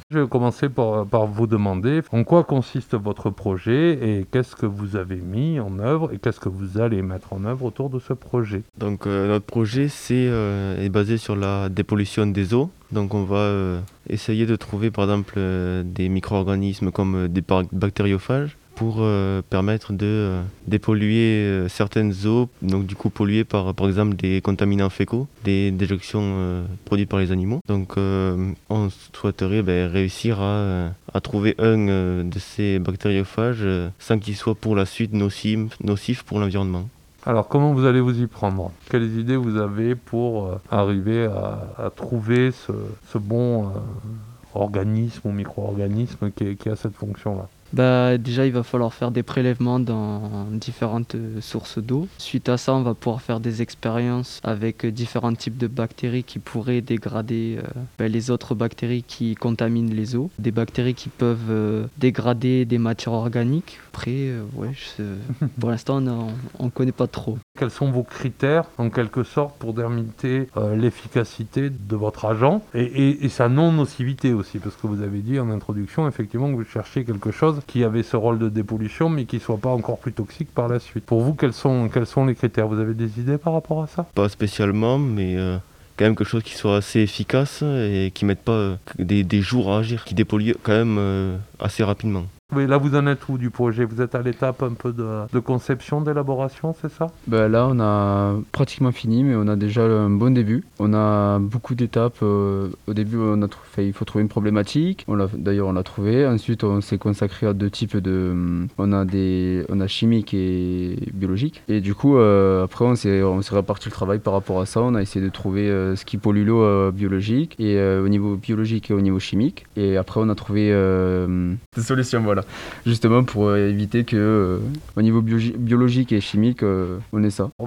Je vais commencer par vous demander en quoi consiste votre projet et qu'est-ce que vous avez mis en œuvre et qu'est-ce que vous allez mettre en œuvre autour de ce projet. Donc notre projet est basé sur la dépollution des eaux. Donc on va essayer de trouver par exemple des micro-organismes comme des bactériophages pour permettre de dépolluer certaines eaux, donc du coup polluées par exemple des contaminants fécaux, des déjections produites par les animaux. Donc on souhaiterait réussir à trouver un de ces bactériophages sans qu'il soit pour la suite nocif pour l'environnement. Alors comment vous allez vous y prendre? Quelles idées vous avez pour arriver à trouver ce bon organisme ou micro-organisme qui a cette fonction-là? Déjà, il va falloir faire des prélèvements dans différentes sources d'eau. Suite à ça, on va pouvoir faire des expériences avec différents types de bactéries qui pourraient dégrader les autres bactéries qui contaminent les eaux. Des bactéries qui peuvent dégrader des matières organiques. Après, pour l'instant, on ne connaît pas trop. Quels sont vos critères, en quelque sorte, pour délimiter l'efficacité de votre agent et sa non-nocivité aussi? Parce que vous avez dit en introduction, effectivement, que vous cherchez quelque chose qui avait ce rôle de dépollution, mais qui ne soit pas encore plus toxique par la suite. Pour vous, quels sont les critères? Vous avez des idées par rapport à ça? Pas spécialement, mais quand même quelque chose qui soit assez efficace et qui ne mette pas des jours à agir, qui dépollue quand même assez rapidement. Oui, là, vous en êtes où du projet? Vous êtes à l'étape un peu de conception, d'élaboration, c'est ça? Là, on a pratiquement fini, mais on a déjà un bon début. On a beaucoup d'étapes. Au début, il faut trouver une problématique. D'ailleurs, on l'a trouvé. Ensuite, on s'est consacré à deux types de... On a chimique et biologique. Et du coup, après, on s'est réparti le travail par rapport à ça. On a essayé de trouver ce qui pollue l'eau biologique, et au niveau biologique et au niveau chimique. Et après, on a trouvé des solutions, voilà. Justement pour éviter que au niveau biologique et chimique, on ait ça.